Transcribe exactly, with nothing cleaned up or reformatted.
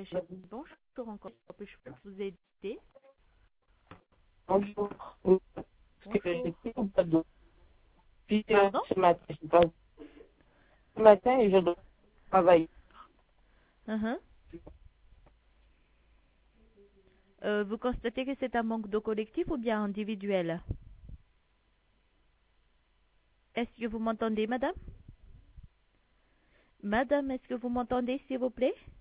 G. Bonjour encore. Puis-je vous aider? Bonjour. Est-ce que Bonjour. j'ai pris ou pas d'eau? Puis euh, Pardon? ce matin, je sais pas, ce matin, je dois travailler. Mhm. Euh, vous constatez que c'est un manque d'eau collective ou bien individuel? Est-ce que vous m'entendez, madame? Madame, est-ce que vous m'entendez, s'il vous plaît?